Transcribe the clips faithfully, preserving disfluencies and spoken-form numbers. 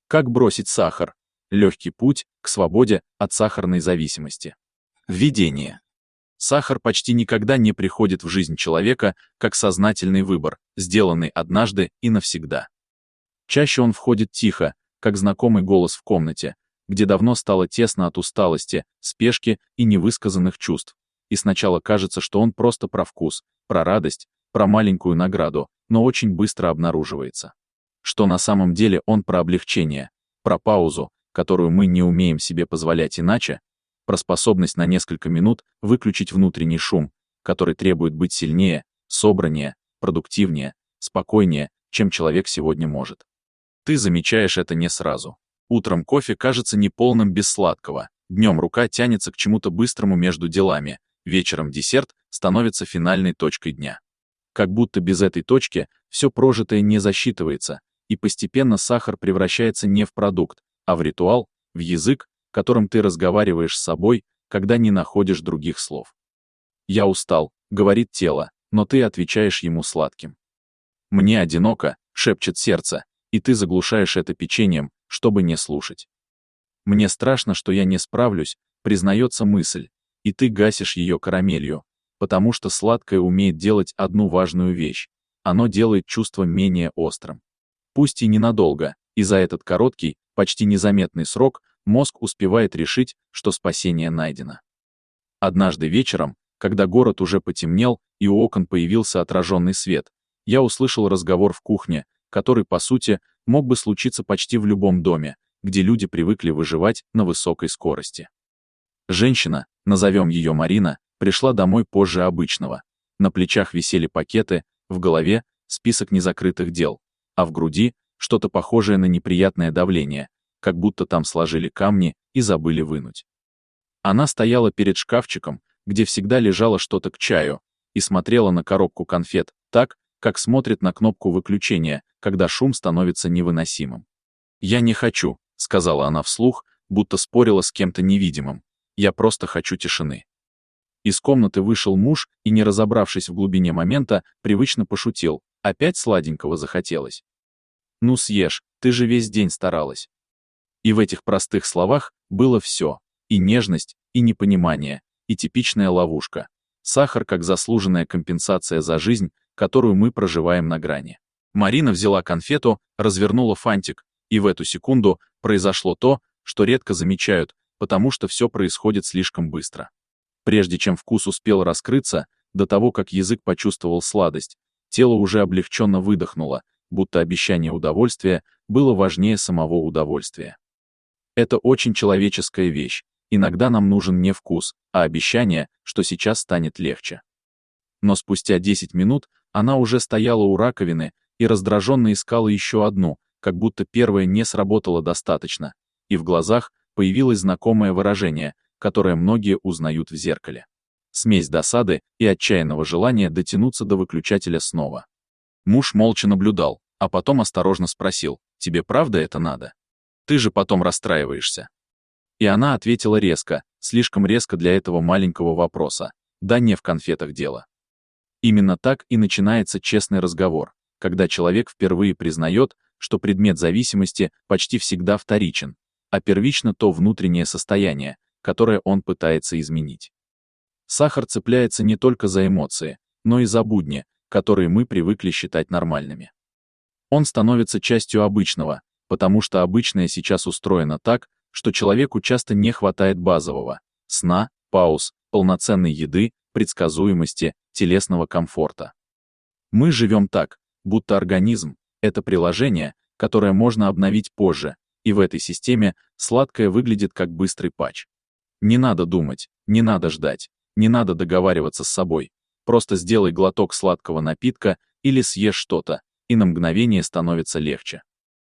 Как бросить сахар? Легкий путь к свободе от сахарной зависимости. Введение. Сахар почти никогда не приходит в жизнь человека как сознательный выбор, сделанный однажды и навсегда. Чаще он входит тихо, как знакомый голос в комнате, где давно стало тесно от усталости, спешки и невысказанных чувств. И сначала кажется, что он просто про вкус, про радость, про маленькую награду, но очень быстро обнаруживается, что на самом деле он про облегчение, про паузу, которую мы не умеем себе позволять иначе, про способность на несколько минут выключить внутренний шум, который требует быть сильнее, собраннее, продуктивнее, спокойнее, чем человек сегодня может. Ты замечаешь это не сразу. Утром кофе кажется неполным без сладкого, днем рука тянется к чему-то быстрому между делами, вечером десерт становится финальной точкой дня. Как будто без этой точки все прожитое не засчитывается, и постепенно сахар превращается не в продукт, а в ритуал, в язык, которым ты разговариваешь с собой, когда не находишь других слов. «Я устал», — говорит тело, но ты отвечаешь ему сладким. «Мне одиноко», — шепчет сердце, и ты заглушаешь это печеньем, чтобы не слушать. «Мне страшно, что я не справлюсь», — признается мысль, и ты гасишь ее карамелью, потому что сладкое умеет делать одну важную вещь. Оно делает чувство менее острым. Пусть и ненадолго, и за этот короткий, почти незаметный срок мозг успевает решить, что спасение найдено. Однажды вечером, когда город уже потемнел и у окон появился отраженный свет, я услышал разговор в кухне, который, по сути, мог бы случиться почти в любом доме, где люди привыкли выживать на высокой скорости. Женщина, назовем ее Марина, пришла домой позже обычного. На плечах висели пакеты, в голове список незакрытых дел, а в груди что-то похожее на неприятное давление, как будто там сложили камни и забыли вынуть. Она стояла перед шкафчиком, где всегда лежало что-то к чаю, и смотрела на коробку конфет так, как смотрит на кнопку выключения, когда шум становится невыносимым. «Я не хочу», — сказала она вслух, будто спорила с кем-то невидимым. «Я просто хочу тишины». Из комнаты вышел муж и, не разобравшись в глубине момента, привычно пошутил. Опять сладенького захотелось. «Ну съешь, ты же весь день старалась». И в этих простых словах было все. И нежность, и непонимание, и типичная ловушка. Сахар как заслуженная компенсация за жизнь, которую мы проживаем на грани. Марина взяла конфету, развернула фантик, и в эту секунду произошло то, что редко замечают, потому что все происходит слишком быстро. Прежде чем вкус успел раскрыться, до того, как язык почувствовал сладость, тело уже облегченно выдохнуло, будто обещание удовольствия было важнее самого удовольствия. Это очень человеческая вещь. Иногда нам нужен не вкус, а обещание, что сейчас станет легче. Но спустя десять минут она уже стояла у раковины и раздраженно искала еще одну, как будто первая не сработала достаточно, и в глазах появилось знакомое выражение, которое многие узнают в зеркале. Смесь досады и отчаянного желания дотянуться до выключателя снова. Муж молча наблюдал, а потом осторожно спросил: «Тебе правда это надо? Ты же потом расстраиваешься». И она ответила резко, слишком резко для этого маленького вопроса: «Да не в конфетах дело». Именно так и начинается честный разговор, когда человек впервые признает, что предмет зависимости почти всегда вторичен, а первично то внутреннее состояние, которое он пытается изменить. Сахар цепляется не только за эмоции, но и за будни, которые мы привыкли считать нормальными. Он становится частью обычного, потому что обычное сейчас устроено так, что человеку часто не хватает базового — сна, пауз, полноценной еды, предсказуемости, телесного комфорта. Мы живем так, будто организм — это приложение, которое можно обновить позже, и в этой системе сладкое выглядит как быстрый патч. Не надо думать, не надо ждать, не надо договариваться с собой, просто сделай глоток сладкого напитка или съешь что-то, и на мгновение становится легче.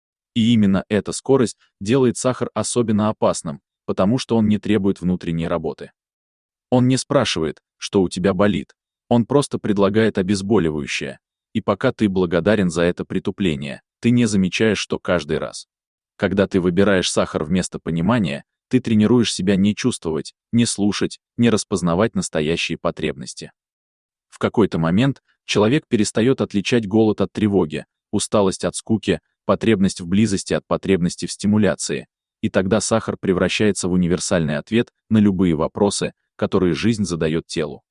И именно эта скорость делает сахар особенно опасным, потому что он не требует внутренней работы. Он не спрашивает, что у тебя болит, он просто предлагает обезболивающее, и пока ты благодарен за это притупление, ты не замечаешь, что каждый раз, когда ты выбираешь сахар вместо понимания, ты тренируешь себя не чувствовать, не слушать, не распознавать настоящие потребности. В какой-то момент человек перестает отличать голод от тревоги, усталость от скуки, потребность в близости от потребности в стимуляции, и тогда сахар превращается в универсальный ответ на любые вопросы, которые жизнь задает телу.